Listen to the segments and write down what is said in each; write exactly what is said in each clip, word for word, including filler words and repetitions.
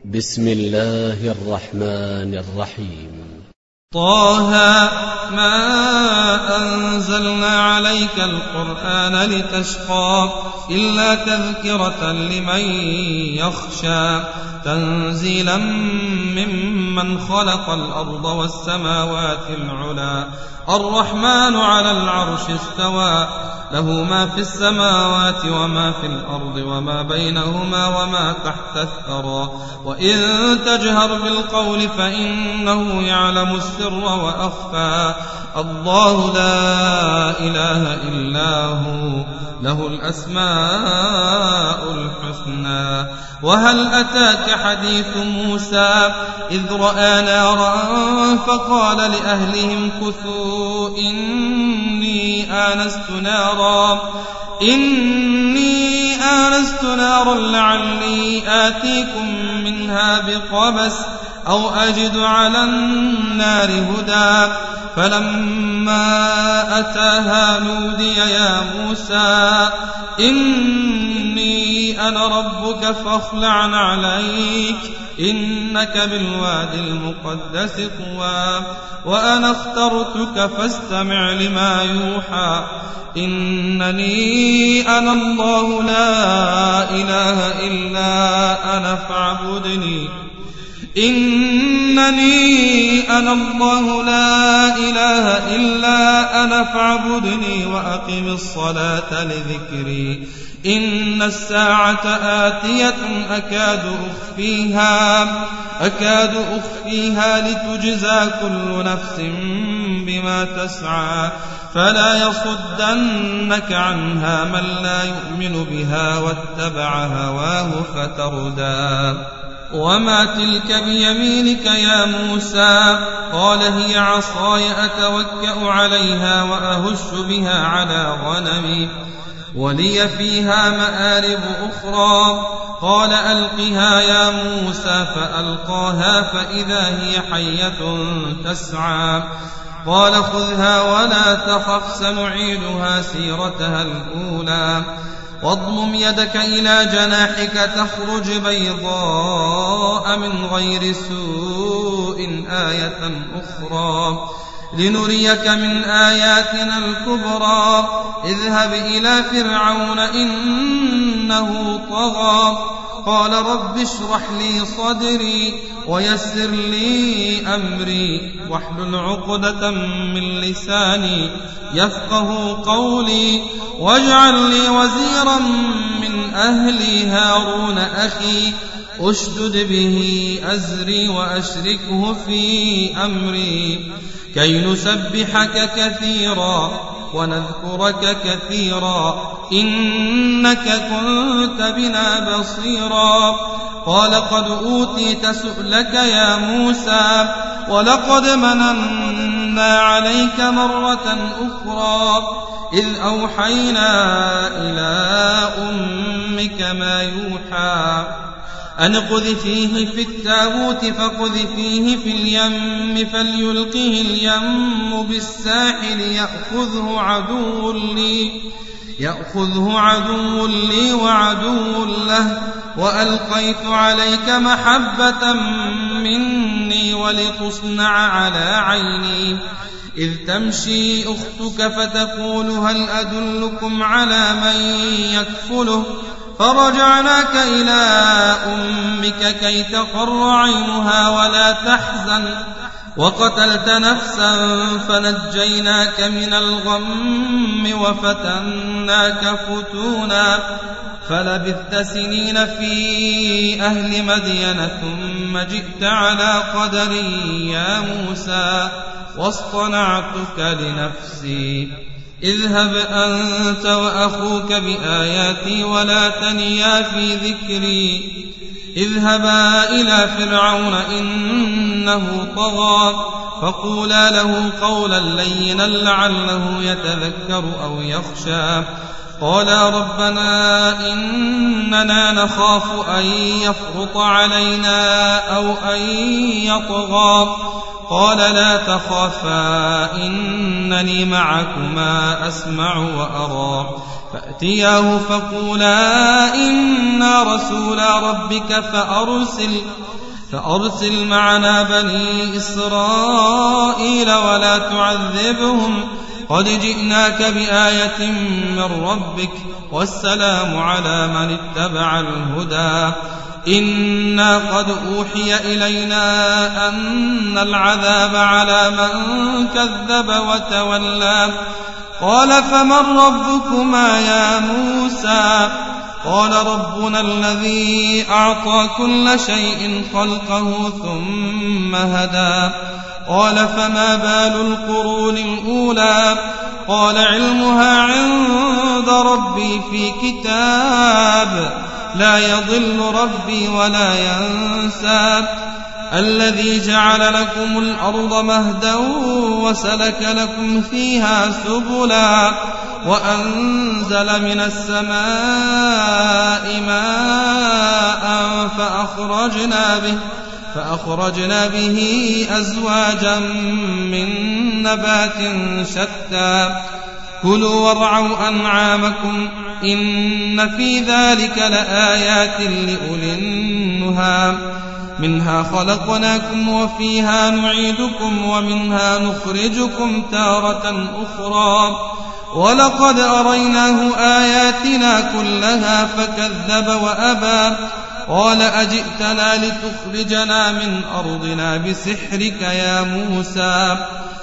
بسم الله الرحمن الرحيم. طه ما أنزلنا عليك القرآن لتشقى إلا تذكرة لمن يخشى تنزيلا ممن خلق الأرض والسماوات العلى الرحمن على العرش استوى له ما في السماوات وما في الأرض وما بينهما وما تحت الثرى وإن تجهر بالقول فإنه يعلم السر وأخفى الله لا إله إلا هو له الأسماء الحسنى. وهل أتاك حديث موسى إذ رأى نارا فقال لأهلهم كثوا إني آنست نارا إني آنست نارا لعلي آتيكم منها بقبس أو أجد على النار هدى فلما أتاها نودي يا موسى إني أنا ربك فاخلع عليك إنك بالوادي المقدس طوى وأنا اخترتك فاستمع لما يوحى إنني أنا الله لا إله إلا أنا فاعبدني إنني أنا الله لا إله إلا أنا فاعبدني وأقم الصلاة لذكري إن الساعة آتية أكاد أخفيها أكاد أخفيها لتجزى كل نفس بما تسعى فلا يصدنك عنها من لا يؤمن بها واتبع هواه فتردى. وما تلك بيمينك يا موسى قال هي عصاي أتوكأ عليها وأهش بها على غنمي ولي فيها مآرب أخرى قال ألقها يا موسى فألقاها فإذا هي حية تسعى قال خذها ولا تخف سنعيدها سيرتها الأولى واضمم يدك إلى جناحك تخرج بيضاء من غير سوء آية أخرى لنريك من آياتنا الكبرى اذهب إلى فرعون إنه طغى قال رب اشرح لي صدري ويسر لي أمري واحلل عقدة من لساني يفقه قولي واجعل لي وزيرا من أهلي هارون أخي أشدد به أزري وأشركه في أمري كي نسبحك كثيرا ونذكرك كثيرا إنك كنت بنا بصيرا قال قد أوتيت سؤلك يا موسى ولقد مننا عليك مرة أخرى إذ أوحينا إلى أمك ما يوحى أن اقذفيه في التابوت فاقذفيه في اليم فليلقه اليم بالساحل يأخذه عدو لي يأخذه عدو لي وعدو له وألقيت عليك محبة مني ولتصنع على عيني إذ تمشي أختك فتقول هل أدلكم على من يكفله فرجعناك إلى أمك كي تقر عينها ولا تحزن وقتلت نفسا فنجيناك من الغم وفتناك فتونا فلبثت سنين في أهل مدين ثم جئت على قدري يا موسى واصطنعتك لنفسي اذهب أنت وأخوك بآياتي ولا تنيا في ذكري اذهبا إلى فرعون إنه طغى فقولا له قولا لينا لعله يتذكر أو يخشى قالا ربنا إننا نخاف أن يفرط علينا أو أن يطغى قال لا تخافا إنني معكما أسمع وأرى فأتياه فقولا إنا رسولا ربك فأرسل فأرسل معنا بني إسرائيل ولا تعذبهم قد جئناك بآية من ربك والسلام على من اتبع الهدى إنا قد أوحي إلينا أن العذاب على من كذب وتولى قال فمن ربكما يا موسى قال ربنا الذي أعطى كل شيء خلقه ثم هدى قال فما بال القرون الأولى قال علمها عند ربي في كتاب لا يضل ربي ولا ينسى الذي جعل لكم الأرض مهدا وسلك لكم فيها سبلا وأنزل من السماء ماء فأخرجنا به فأخرجنا به أزواجا من نبات شتى كلوا وارعوا أنعامكم إن في ذلك لآيات لأولي النهى منها خلقناكم وفيها نعيدكم ومنها نخرجكم تارة أخرى ولقد أريناه آياتنا كلها فكذب وأبى قال أجئتنا لتخرجنا من أرضنا بسحرك يا موسى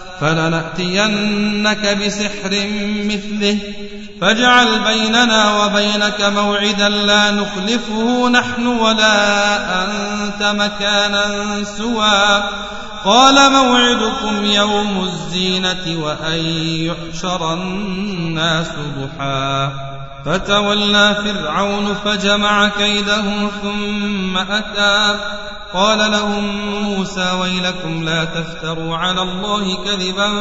فلنأتينك بسحر مثله فاجعل بيننا وبينك موعدا لا نخلفه نحن ولا أنت مكانا سوى قال موعدكم يوم الزينة وأن يحشر الناس ضحى فتولى فرعون فجمع كيده ثم أتى قال لهم موسى ويلكم لا تفتروا على الله كذبا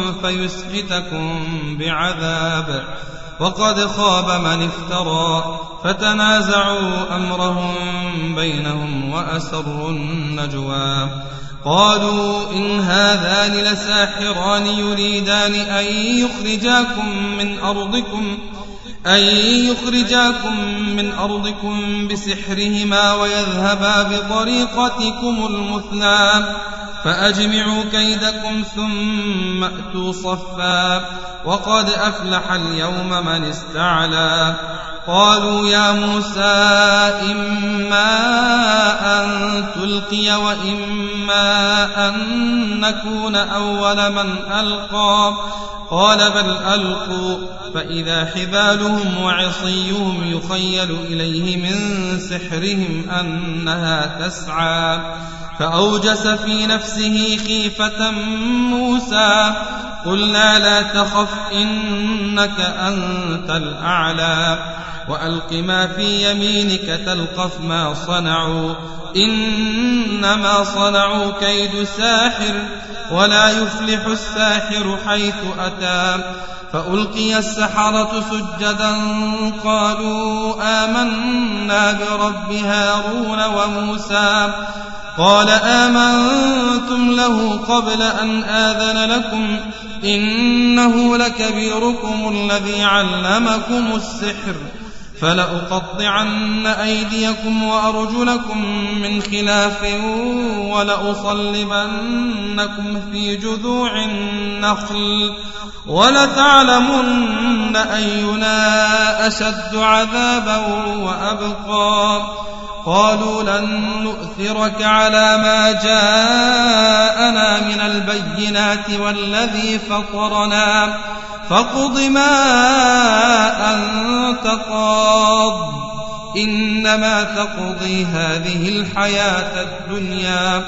فيسحتكم بعذاب وقد خاب من افترى فتنازعوا أمرهم بينهم وأسروا النجوى قالوا إن هذان لساحران يريدان أن يخرجاكم من أرضكم أن يخرجاكم من أرضكم بسحرهما ويذهبا بطريقتكم المثلى فأجمعوا كيدكم ثم أتوا صفا وقد أفلح اليوم من استعلى قالوا يا موسى إما أن تلقي وإما أن نكون أول من ألقى قال بل ألقوا فإذا حبالهم وعصيهم يخيل إليه من سحرهم أنها تسعى فأوجس في نفسه خيفة موسى قلنا لا تخف إنك أنت الأعلى وألق ما في يمينك تلقف ما صنعوا إنما صنعوا كيد ساحر ولا يفلح الساحر حيث أتى فألقي السحرة سجدا قالوا آمنا برب هارون وموسى قال آمنتم له قبل أن آذن لكم إنه لكبيركم الذي علمكم السحر فلأقطعن أيديكم وأرجلكم من خلاف ولأصلبنكم في جذوع النخل ولتعلمن أينا أشد عذابا وأبقى قالوا لن نؤثرك على ما جاءنا من البينات والذي فطرنا فاقض ما أنت قاض إنما تقضي هذه الحياة الدنيا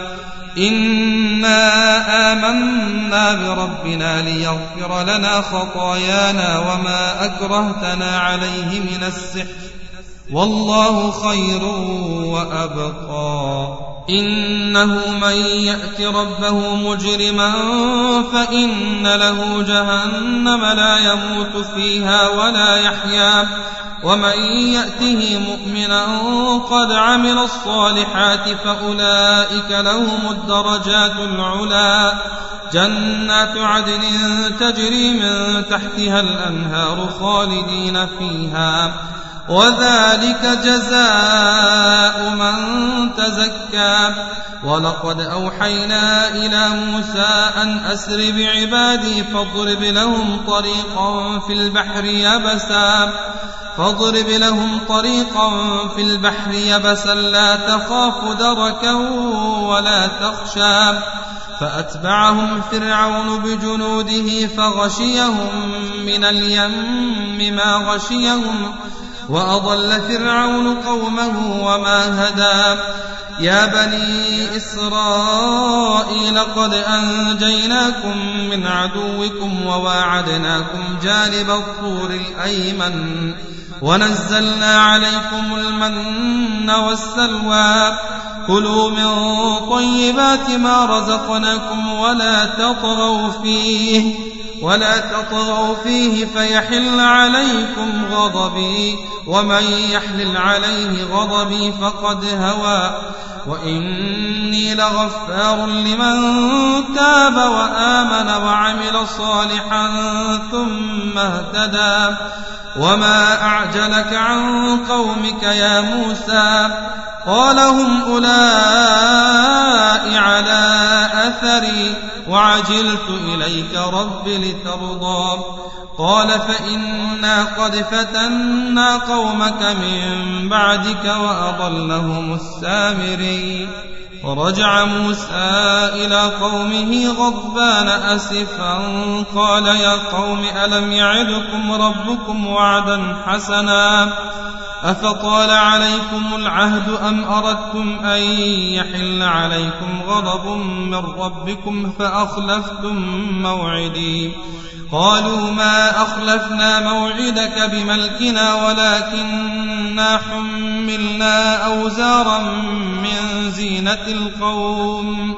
إنا آمنا بربنا ليغفر لنا خطايانا وما أكرهتنا عليه من السحر والله خير وأبقى إنه من يأت ربه مجرما فإن له جهنم لا يموت فيها ولا يحيا ومن يأته مؤمنا قد عمل الصالحات فأولئك لهم الدرجات العلا جنات عدن تجري من تحتها الأنهار خالدين فيها وذلك جزاء من تزكى. ولقد أوحينا إلى موسى أن أسر بعبادي فاضرب لهم طريقا في البحر يبسا فاضرب لهم طريقا في البحر يبسا لا تخاف دركا ولا تخشى. فأتبعهم فرعون بجنوده فغشيهم من اليم ما غشيهم وأضل فرعون قومه وما هدى. يا بني إسرائيل قد أنجيناكم من عدوكم وواعدناكم جانب الطور الأيمن ونزلنا عليكم المن والسلوى. كلوا من طيبات ما رزقناكم ولا تطغوا فيه ولا تطغوا فيه فيحل عليكم غضبي ومن يحلل عليه غضبي فقد هوى. وإني لغفار لمن تاب وآمن وعمل صالحا ثم اهتدى. وما أعجلك عن قومك يا موسى؟ قال هم أولئك على أثري وعجلت إليك رب لترضى. قال فإنا قد فتنا قومك من بعدك وأضلهم السامري. ورجع موسى إلى قومه غضبان أسفا قال يا قوم ألم يعدكم ربكم وعدا حسنا أفطال عليكم العهد أم أردتم أن يحل عليكم غضب من ربكم فأخلفتم موعدي. قالوا ما أخلفنا موعدك بملكنا ولكننا حملنا أوزارا من زينة القوم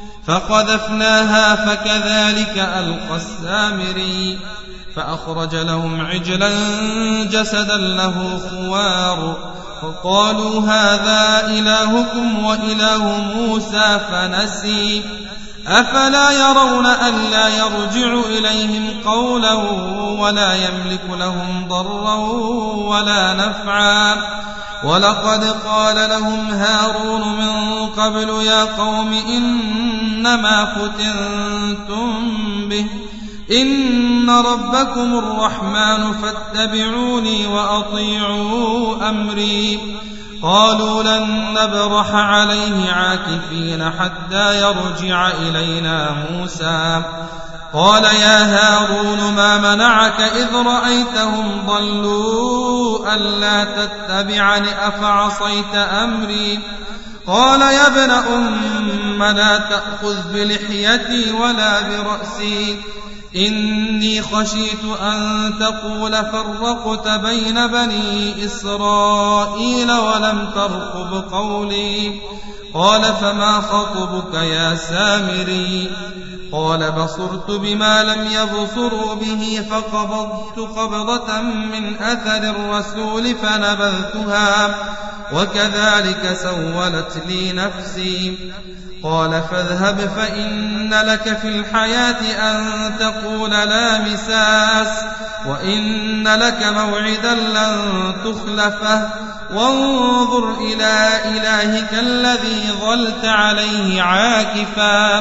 فقذفناها فكذلك ألقى السامري. فأخرج لهم عجلا جسدا له خوار فقالوا هذا إلهكم وإله موسى فنسي. أفلا يرون ألا يرجع إليهم قولا ولا يملك لهم ضرا ولا نفعا. ولقد قال لهم هارون من قبل يا قوم إنما فتنتم به إن ربكم الرحمن فاتبعوني وأطيعوا أمري. قالوا لن نبرح عليه عاكفين حتى يرجع إلينا موسى. قال يا هارون ما منعك إذ رأيتهم ضلوا ألا تتبعني أفعصيت أمري. قال يا ابن أم لا تأخذ بلحيتي ولا برأسي إني خشيت أن تقول فرقت بين بني إسرائيل ولم ترقب قولي. قال فما خطبك يا سامري؟ قال بصرت بما لم يبصروا به فقبضت قبضة من أثر الرسول فنبذتها وكذلك سولت لي نفسي. قال فاذهب فإن لك في الحياة أن تقول لا مساس وإن لك موعدا لن تخلفه وانظر إلى إلهك الذي ظلت عليه عاكفا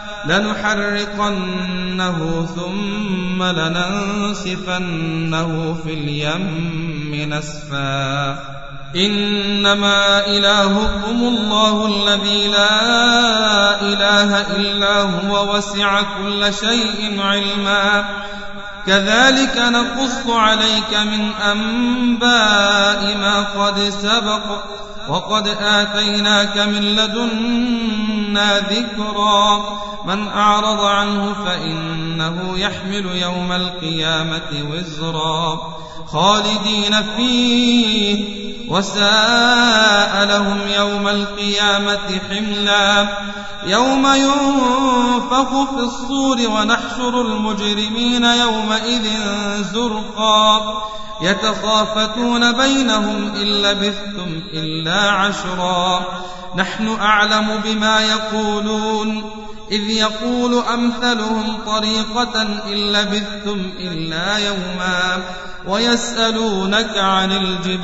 لنحرقنه ثم لننسفنه في اليم نسفا. إنما إلهكم الله الذي لا إله إلا هو وسع كل شيء علما. كذلك نقص عليك من أنباء ما قد سبق وقد آتيناك من لدنا ذكرا. من أعرض عنه فإنه يحمل يوم القيامة وزرا خالدين فيه وساء لهم يوم القيامة حملا. يوم ينفخ في الصور ونحشر المجرمين يومئذ زرقا يتخافتون بينهم إن لبثتم إلا عشرا نحن أعلم بما يقولون إذ يقول أمثلهم طريقة إن لبثتم إلا يوما ويسألونك عن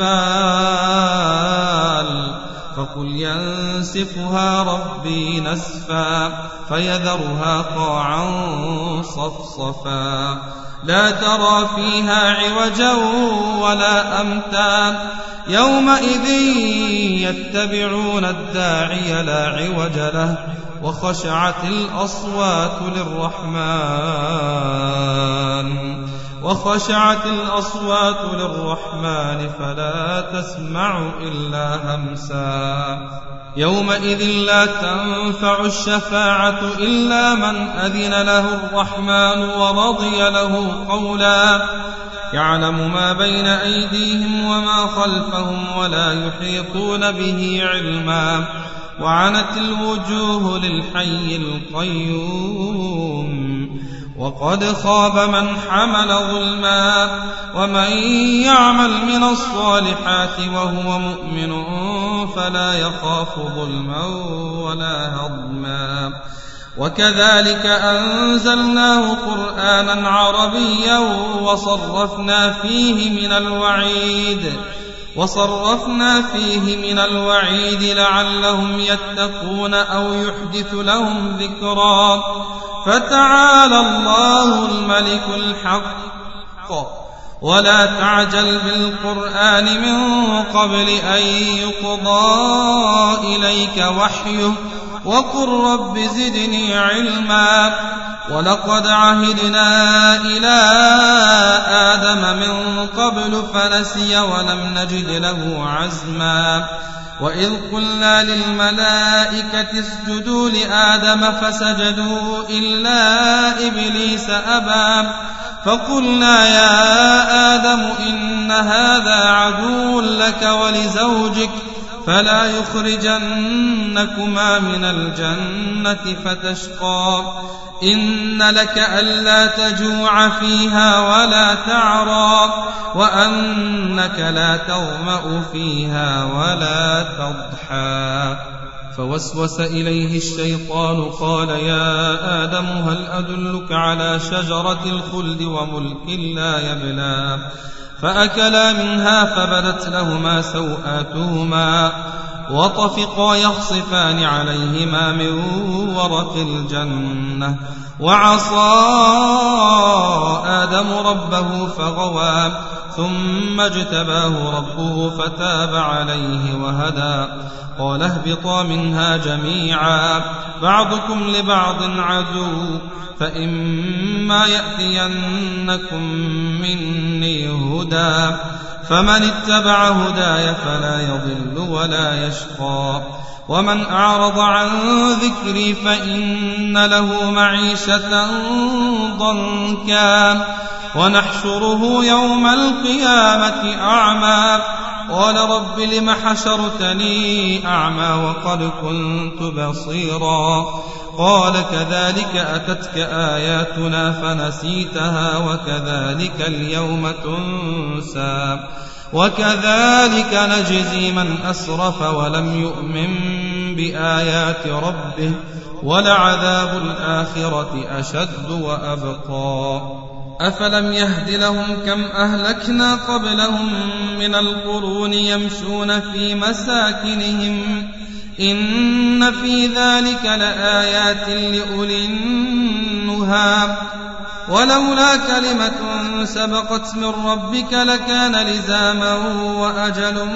الجبال فقل ينسفها ربي نسفا فيذرها قاعا صفصفا لا ترى فيها عوجا ولا أمتا يومئذ يتبعون الداعي لا عوج له وخشعت الأصوات للرحمن وخشعت الأصوات للرحمن فلا تسمع إلا همسا يومئذ لا تنفع الشفاعة إلا من أذن له الرحمن ورضي له قولا يعلم ما بين أيديهم وما خلفهم ولا يحيطون به علما وعنت الوجوه للحي القيوم وقد خاب من حمل ظلما ومن يعمل من الصالحات وهو مؤمن فلا يخاف ظلما ولا هضما وكذلك أنزلناه قرآنا عربيا وصرفنا فيه من الوعيد وصرفنا فيه من الوعيد لعلهم يتقون أو يحدث لهم ذكرا فتعالى الله الملك الحق ولا تعجل بالقرآن من قبل أن يقضى إليك وحيه وقل رب زدني علما ولقد عهدنا إلى آدم من قبل فنسي ولم نجد له عزما وإذ قلنا للملائكة اسجدوا لآدم فسجدوا إلا إبليس أبى فقلنا يا آدم إن هذا عدو لك ولزوجك فلا يخرجنكما من الجنة فتشقى إن لك ألا تجوع فيها ولا تعرى وأنك لا تظمأ فيها ولا تضحى فوسوس إليه الشيطان قال يا آدم هل أدلك على شجرة الخلد وملك لا يبلى فأكلا منها فبدت لهما سوآتهما وطفقا يخصفان عليهما من ورق الجنة وعصى آدم ربه فغوى ثم اجتباه ربه فتاب عليه وهدى قال اهبطا منها جميعا بعضكم لبعض عدو فإما يأتينكم مني هدى فمن اتبع هداي فلا يضل ولا يشقى ومن أعرض عن ذكري فإن له معيشة ضنكا ونحشره يوم القيامة أعمى قال رب لم حشرتني أعمى وقد كنت بصيرا قال كذلك أتتك آياتنا فنسيتها وكذلك اليوم تنسى وكذلك نجزي من أسرف ولم يؤمن بآيات ربه ولعذاب الآخرة أشد وأبقى أفلم يهد لهم كم أهلكنا قبلهم من القرون يمشون في مساكنهم إن في ذلك لآيات لأولي النهى ولولا كلمة سبقت من ربك لكان لزاما وأجل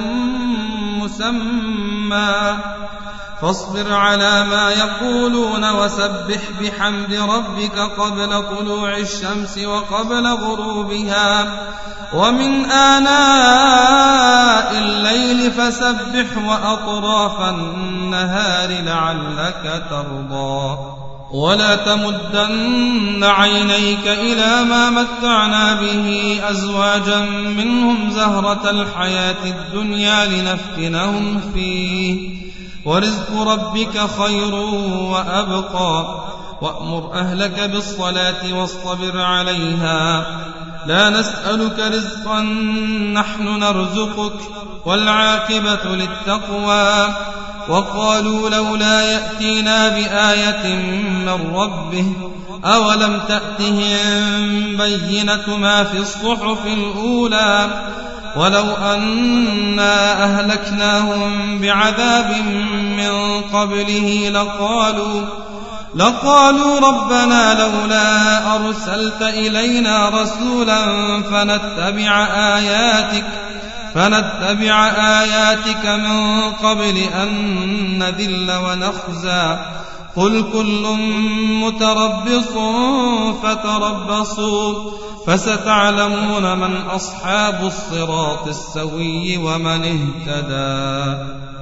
مسمى فاصبر على ما يقولون وسبح بحمد ربك قبل طلوع الشمس وقبل غروبها ومن آناء الليل فسبح وأطراف النهار لعلك ترضى ولا تمدن عينيك إلى ما متعنا به أزواجا منهم زهرة الحياة الدنيا لنفتنهم فيه ورزق ربك خير وأبقى وأمر أهلك بالصلاة واصطبر عليها لا نسألك رزقا نحن نرزقك والعاقبة للتقوى وقالوا لولا يأتينا بآية من ربه أولم تأتهم بينة ما في الصحف الأولى ولو أنا أهلكناهم بعذاب من قبله لقالوا لقالوا ربنا لولا أرسلت إلينا رسولا فنتبع آياتك فنتبع آياتك من قبل أن نذل ونخزى قل كل متربص فتربصوا فستعلمون من أصحاب الصراط السوي ومن اهتدى.